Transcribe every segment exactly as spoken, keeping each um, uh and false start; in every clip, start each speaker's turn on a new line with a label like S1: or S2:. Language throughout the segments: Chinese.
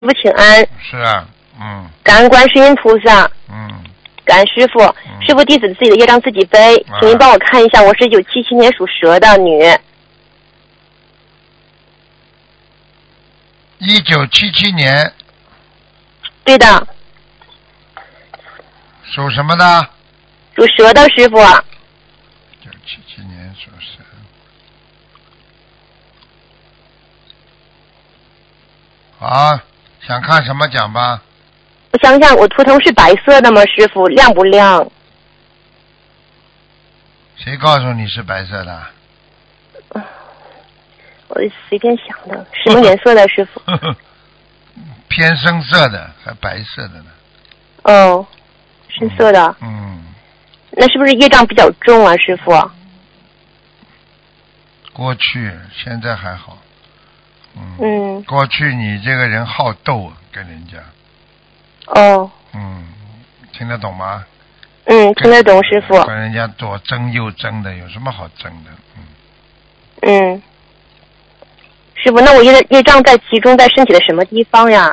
S1: 父请安。
S2: 是啊，嗯。
S1: 感恩观世音菩萨。
S2: 嗯。
S1: 感恩师傅，
S2: 嗯、
S1: 师傅弟子自己的业障自己背，
S2: 啊、
S1: 请您帮我看一下，我是一九七七年属蛇的女。
S2: 一九七七年。
S1: 对的。
S2: 属什么的？
S1: 属蛇的师傅。
S2: 一九七七年属蛇。好，想看什么讲吧？
S1: 我想想，我图腾是白色的吗？师傅，亮不亮？
S2: 谁告诉你是白色的？
S1: 我随便想的，什么颜色的师傅？
S2: 偏深色的，还白色的呢。
S1: 哦，深色的。
S2: 嗯。嗯，
S1: 那是不是业障比较重啊，师傅？
S2: 过去，现在还好。嗯。
S1: 嗯。
S2: 过去你这个人好斗，跟人家。
S1: 哦。
S2: 嗯，听得懂吗？
S1: 嗯，听得懂，师傅。
S2: 跟人家左争右争的，有什么好争的？嗯。
S1: 嗯。师傅，那我业业障在集中在身体的什么地方呀？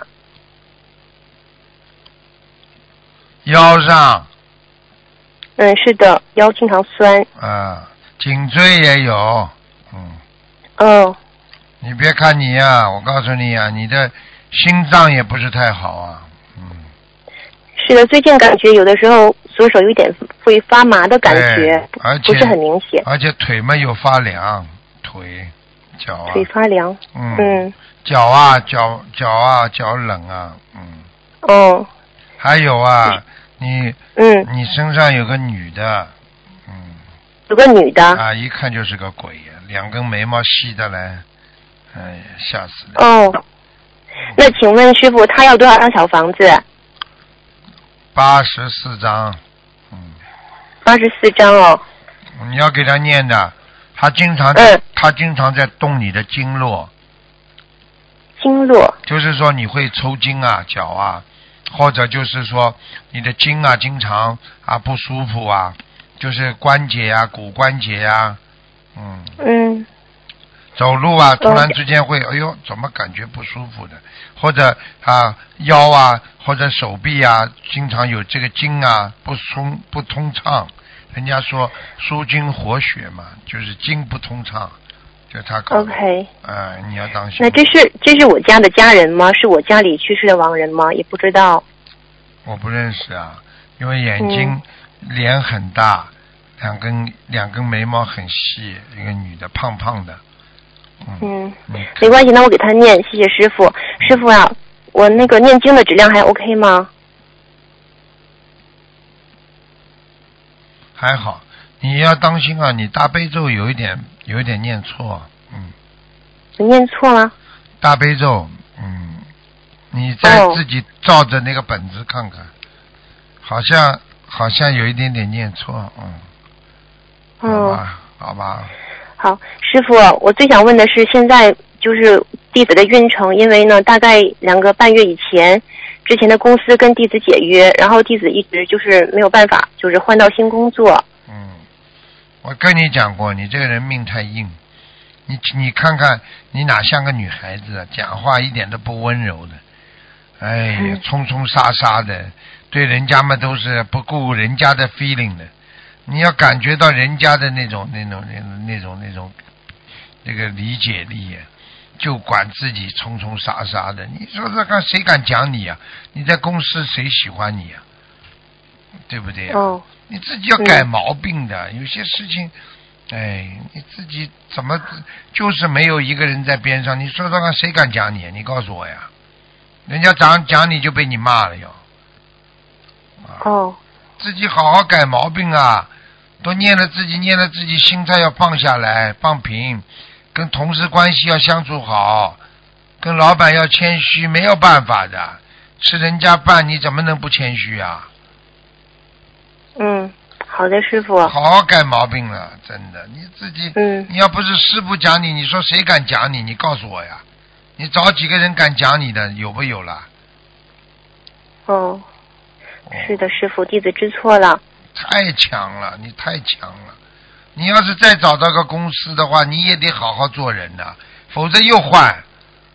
S2: 腰上。
S1: 嗯，是的，腰经常酸。
S2: 啊，颈椎也有。嗯。
S1: 哦。
S2: 你别看你呀、啊，我告诉你呀、啊，你的心脏也不是太好啊。嗯。
S1: 是的，最近感觉有的时候左手有点会发麻的感觉，
S2: 而且
S1: 不是很明显。
S2: 而且腿嘛又发凉，腿。脚啊，
S1: 腿发凉。
S2: 嗯。
S1: 嗯。
S2: 脚啊，脚脚啊，脚冷啊，嗯。
S1: 哦。
S2: 还有啊，你
S1: 嗯，
S2: 你身上有个女的，嗯。
S1: 有个女的。
S2: 啊，一看就是个鬼呀，两根眉毛细的嘞，哎呀，吓死了。
S1: 哦。那请问师傅，他要多少张小房子？
S2: 八十四张。嗯。
S1: 八十四张哦。
S2: 你要给他念的。他经常，
S1: 嗯，
S2: 他经常在动你的经络。
S1: 经络。
S2: 就是说你会抽筋啊，脚啊，或者就是说你的筋啊经常啊不舒服啊，就是关节啊、骨关节啊，嗯。
S1: 嗯。
S2: 走路啊，突然之间会，哎呦，怎么感觉不舒服的？或者啊腰啊，或者手臂啊，经常有这个筋啊不通不通畅。人家说疏筋活血嘛，就是筋不通畅，就他搞的。
S1: OK。
S2: 呃，你要当心。
S1: 那这是这是我家的家人吗？是我家里去世的亡人吗？也不知道。
S2: 我不认识啊，因为眼睛、嗯、脸很大，两根两根眉毛很细，一个女的胖胖的。
S1: 嗯。嗯，没关系，那我给他念，谢谢师傅。师傅啊，我那个念经的质量还 OK 吗？
S2: 还好，你要当心啊！你大悲咒有一点有一点念错，嗯。
S1: 你念错了？
S2: 大悲咒，嗯，你再自己照着那个本子看看，哦、好像好像有一点点念错，嗯。好吧，好吧。
S1: 好，师傅，我最想问的是，现在就是弟子的运程，因为呢，大概两个半月以前。之前的公司跟弟子解约，然后弟子一直就是没有办法，就是换到新工作。
S2: 嗯，我跟你讲过，你这个人命太硬，你你看看你哪像个女孩子啊，讲话一点都不温柔的，哎呀，嗯、冲冲杀杀的，对人家嘛都是不顾人家的 feeling 的，你要感觉到人家的那种那种那种那种那种那个理解力。就管自己冲冲杀杀的，你说这看谁敢讲你啊？你在公司谁喜欢你啊？对不对啊？
S1: 哦、
S2: 你自己要改毛病的，嗯、有些事情，哎，你自己怎么就是没有一个人在边上？你说说看，谁敢讲你？你告诉我呀！人家讲讲你就被你骂了哟。
S1: 啊、哦。
S2: 自己好好改毛病啊！都念了自己，念了自己，心态要放下来，放平。跟同事关系要相处好，跟老板要谦虚，没有办法的，吃人家饭你怎么能不谦虚啊？
S1: 嗯，好的，师傅。
S2: 好好改毛病了，真的，你自己，
S1: 嗯，
S2: 你要不是师傅讲你，你说谁敢讲你？你告诉我呀，你找几个人敢讲你的，有没有了？
S1: 哦，是的，师傅，弟子知错了。
S2: 太强了，你太强了。你要是再找到个公司的话，你也得好好做人呐、啊，否则又换，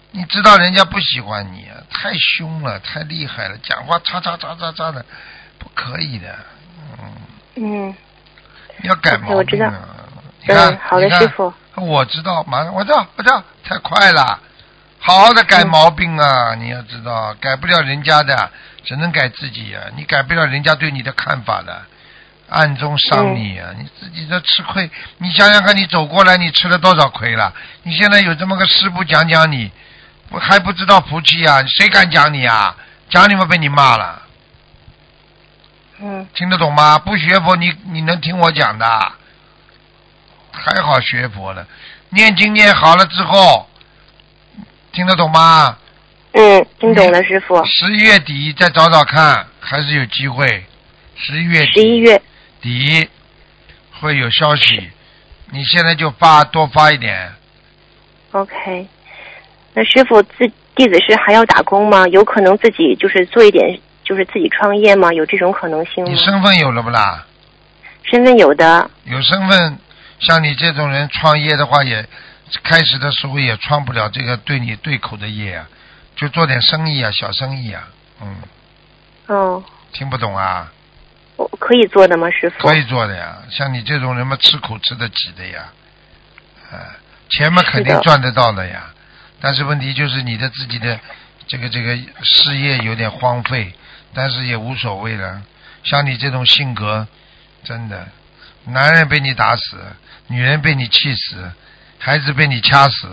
S2: 你知道人家不喜欢你啊，太凶了，太厉害了，讲话嚓嚓嚓嚓嚓的，不可以的。嗯。
S1: 嗯。
S2: 你要改毛病啊！你看，
S1: 嗯，好的，师傅。
S2: 我知道，马上我知道，我知道，太快了。好好的改毛病啊！嗯、你要知道，改不了人家的，只能改自己啊！你改不了人家对你的看法的，暗中伤你啊！嗯、你自己的吃亏，你想想看，你走过来，你吃了多少亏了？你现在有这么个师傅讲讲你，我还不知道福气啊！谁敢讲你啊？讲你们被你骂了。
S1: 嗯，
S2: 听得懂吗？不学佛你你能听我讲的？还好学佛了，念经念好了之后，听得懂吗？
S1: 嗯，听懂了，师傅。
S2: 十一月底再找找看，还是有机会。十一月底
S1: 十一月
S2: 底会有消息，你现在就发多发一点。
S1: OK， 那师傅自弟子是还要打工吗？有可能自己就是做一点。就是自己创业吗？有这种可能性吗？
S2: 你身份有了不啦？
S1: 身份有的。
S2: 有身份，像你这种人创业的话，也开始的时候也创不了这个对你对口的业啊，就做点生意啊，小生意啊，嗯。
S1: 哦。
S2: 听不懂啊？
S1: 我可以做的吗，师傅？
S2: 可以做的呀，像你这种人嘛，吃苦吃得起的呀，啊，钱嘛肯定赚得到的呀，但是问题就是你的自己的这个这个事业有点荒废。但是也无所谓了，像你这种性格，真的，男人被你打死，女人被你气死，孩子被你掐死，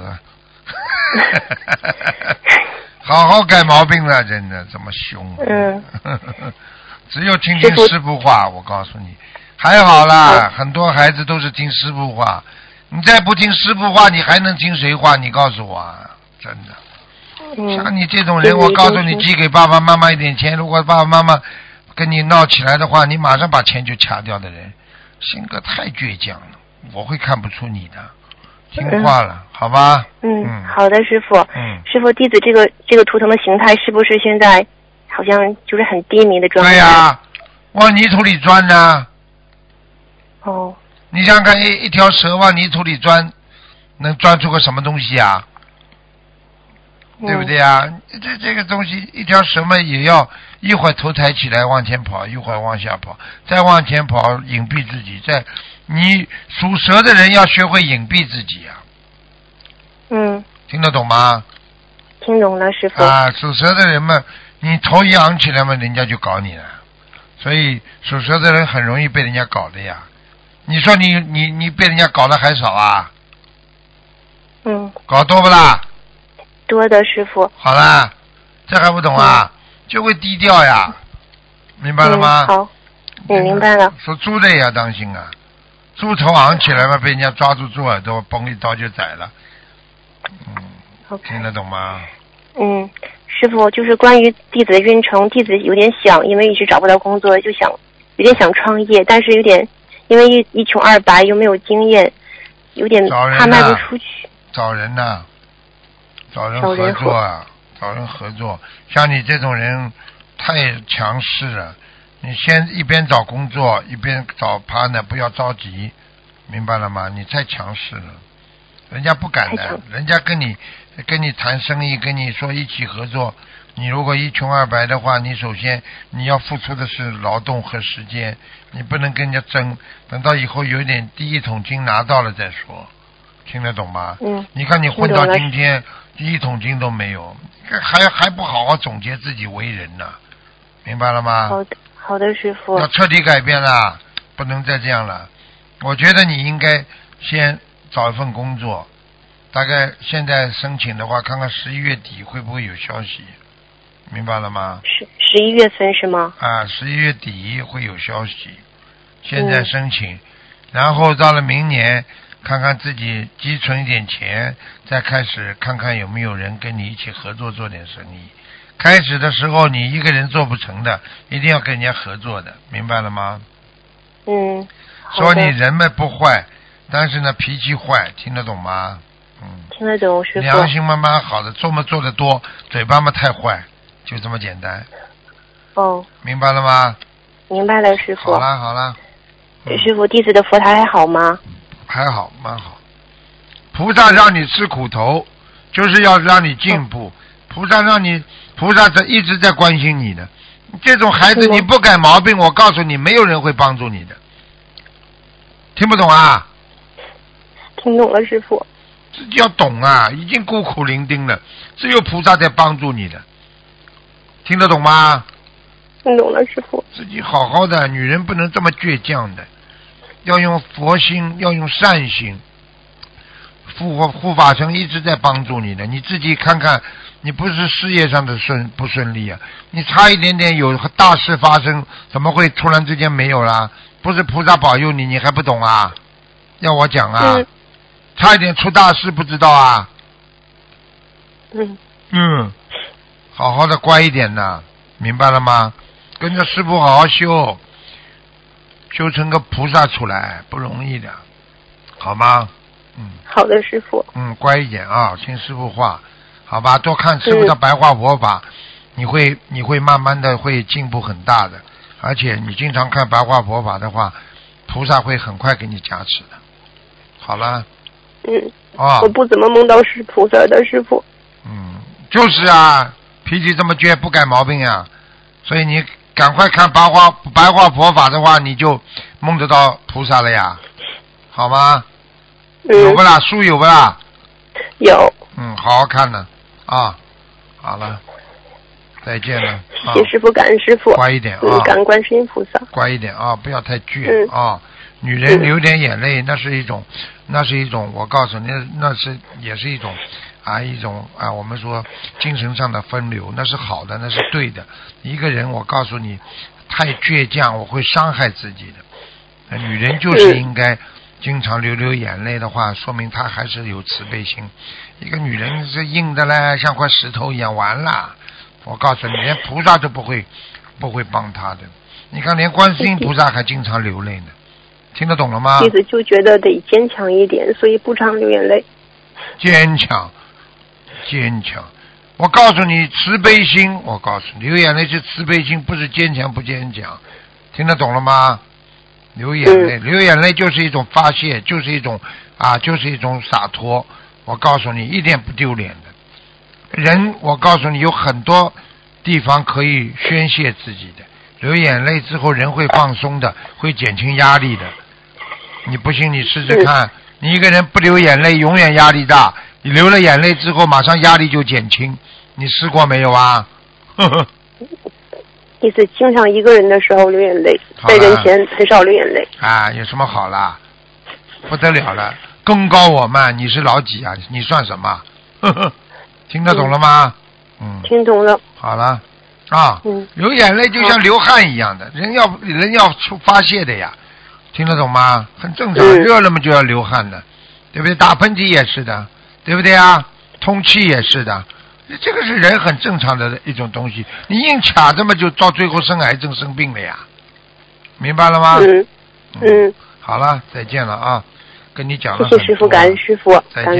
S2: 好好改毛病了，真的这么凶。
S1: 嗯。
S2: 只有听听师父话，我告诉你，还好啦，很多孩子都是听师父话，你再不听师父话，你还能听谁话？你告诉我啊，真的。像你这种人，我告诉你，寄给爸爸妈妈一点钱，如果爸爸妈妈跟你闹起来的话，你马上把钱就掐掉的人，性格太倔强了，我会看不出你的，听话了，嗯、好吧？
S1: 嗯，嗯好的，师傅。
S2: 嗯，
S1: 师傅，弟子这个这个图腾的形态是不是现在好像就是很低迷的状态？
S2: 对呀、啊，往泥土里钻呢。
S1: 哦。
S2: 你想想看，一一条蛇往泥土里钻，能钻出个什么东西啊？对不对啊？这这个东西，一条蛇嘛也要一会儿头抬起来往前跑，一会儿往下跑，再往前跑隐蔽自己。再你属蛇的人要学会隐蔽自己啊。
S1: 嗯。
S2: 听得懂吗？
S1: 听懂了，师傅。
S2: 啊，属蛇的人嘛，你头一昂起来嘛，人家就搞你了。所以属蛇的人很容易被人家搞的呀。你说你你你被人家搞的还少啊？
S1: 嗯。
S2: 搞多不啦？
S1: 多的，师傅。
S2: 好啦，这还不懂啊？嗯、就会低调呀，明白了吗？
S1: 嗯、好，我明白了。
S2: 属猪的也要当心啊，猪头昂起来嘛，被人家抓住猪耳朵，嘣一刀就宰了。嗯，
S1: okay.
S2: 听得懂吗？
S1: 嗯，师傅，就是关于弟子的运程，弟子有点想，因为一直找不到工作，就想有点想创业，但是有点因为一一穷二白又没有经验，有点怕迈不出去。
S2: 找人呐、啊。找人合作啊，找人合作。像你这种人太强势了，你先一边找工作一边找 partner， 不要着急，明白了吗？你太强势了，人家不敢的，人家跟你跟你谈生意，跟你说一起合作，你如果一穷二白的话，你首先你要付出的是劳动和时间，你不能跟人家争，等到以后有点第一桶金拿到了再说，听得懂吗？
S1: 嗯。
S2: 你看你混到今天一桶金都没有，还还不好好总结自己为人呢、啊，明白了吗？
S1: 好的，好的，师傅。
S2: 要彻底改变了，不能再这样了。我觉得你应该先找一份工作，大概现在申请的话，看看十一月底会不会有消息，明白了吗？
S1: 十十一月份是吗？
S2: 啊，十一月底会有消息，现在申请，嗯、然后到了明年。看看自己积存一点钱，再开始看看有没有人跟你一起合作做点生意。开始的时候你一个人做不成的，一定要跟人家合作的，明白了吗？
S1: 嗯。
S2: 说你人们不坏，但是呢脾气坏，听得懂吗？嗯。
S1: 听得懂，师傅。
S2: 良心嘛蛮好的，做嘛做得多，嘴巴嘛太坏，就这么简单。
S1: 哦。
S2: 明白了吗？
S1: 明白了，师傅。
S2: 好了好了。
S1: 嗯、师傅，弟子的佛台还好吗？
S2: 还好，蛮好。菩萨让你吃苦头， 就是要让你进步。菩萨让你，菩萨在一直在关心你的。这种孩子你不改毛病，我告诉你，没有人会帮助你的。听不懂啊？
S1: 听懂了，师傅。
S2: 自己要懂啊，已经孤苦伶仃了，只有菩萨在帮助你的。听得懂吗？
S1: 听懂了，师傅。
S2: 自己好好的，女人不能这么倔强的，要用佛心，要用善心。护护法神一直在帮助你的，你自己看看，你不是事业上的顺不顺利啊？你差一点点有大事发生，怎么会突然之间没有啦？不是菩萨保佑你，你还不懂啊？要我讲啊？嗯、差一点出大事，不知道啊？
S1: 嗯。
S2: 嗯，好好的乖一点呐，明白了吗？跟着师父好好修，修成个菩萨出来不容易的，好吗？嗯，
S1: 好的，师傅。
S2: 嗯，乖一点啊，听师父话，好吧？多看师父的白话佛法，嗯、你会你会慢慢的会进步很大的。而且你经常看白话佛法的话，菩萨会很快给你加持的。好了。
S1: 嗯。
S2: 啊。
S1: 我不怎么梦到是菩萨的，师傅。
S2: 嗯，就是啊，脾气这么倔，不改毛病啊，所以你赶快看白话白话佛法的话，你就梦得到菩萨了呀，好吗？
S1: 嗯、
S2: 有不啦？书有不啦？
S1: 有。
S2: 嗯，好好看呢。啊，好了，再见了。
S1: 谢谢师傅，感恩师傅。
S2: 乖一点啊！
S1: 嗯，感恩观世音菩萨。
S2: 乖一点啊，不要太倔、
S1: 嗯、
S2: 啊！女人流点眼泪，那是一种，那是一种，我告诉你，那是也是一种啊，一种啊，我们说精神上的分流，那是好的，那是对的。一个人，我告诉你，太倔强，我会伤害自己的。女人就是应该。经常流流眼泪的话，说明她还是有慈悲心。一个女人是硬的嘞，像块石头一样，完了。我告诉你，连菩萨都不会不会帮她的。你看，连观世音菩萨还经常流泪呢。听得懂了吗？
S1: 弟子就觉得得坚强一点，所以不常流眼泪。
S2: 坚强，坚强。我告诉你，慈悲心。我告诉你，流眼泪是慈悲心，不是坚强不坚强。听得懂了吗？流眼泪，流眼泪就是一种发泄，就是一种啊，就是一种洒脱。我告诉你，一点不丢脸的。人，我告诉你，有很多地方可以宣泄自己的。流眼泪之后，人会放松的，会减轻压力的。你不信，你试试看。你一个人不流眼泪，永远压力大。你流了眼泪之后，马上压力就减轻。你试过没有啊？呵呵。
S1: 弟子经常一个人的时候流眼泪，在人前很少流眼泪。
S2: 啊，有什么好啦？不得了了，功高我慢，你是老几啊？你算什么？呵呵，听得懂了吗？嗯，
S1: 听懂了。
S2: 好了，啊，
S1: 嗯，
S2: 流眼泪就像流汗一样的，人要人要出发泄的呀，听得懂吗？很正常，
S1: 嗯、
S2: 热了嘛就要流汗的，对不对？打喷嚏也是的，对不对啊？通气也是的。这个是人很正常的一种东西，你硬卡着嘛，就到最后生癌症生病了呀，明白了吗？
S1: 嗯嗯，
S2: 好了，再见了啊，跟你讲了很多。
S1: 谢谢师傅，感恩师傅，
S2: 再见。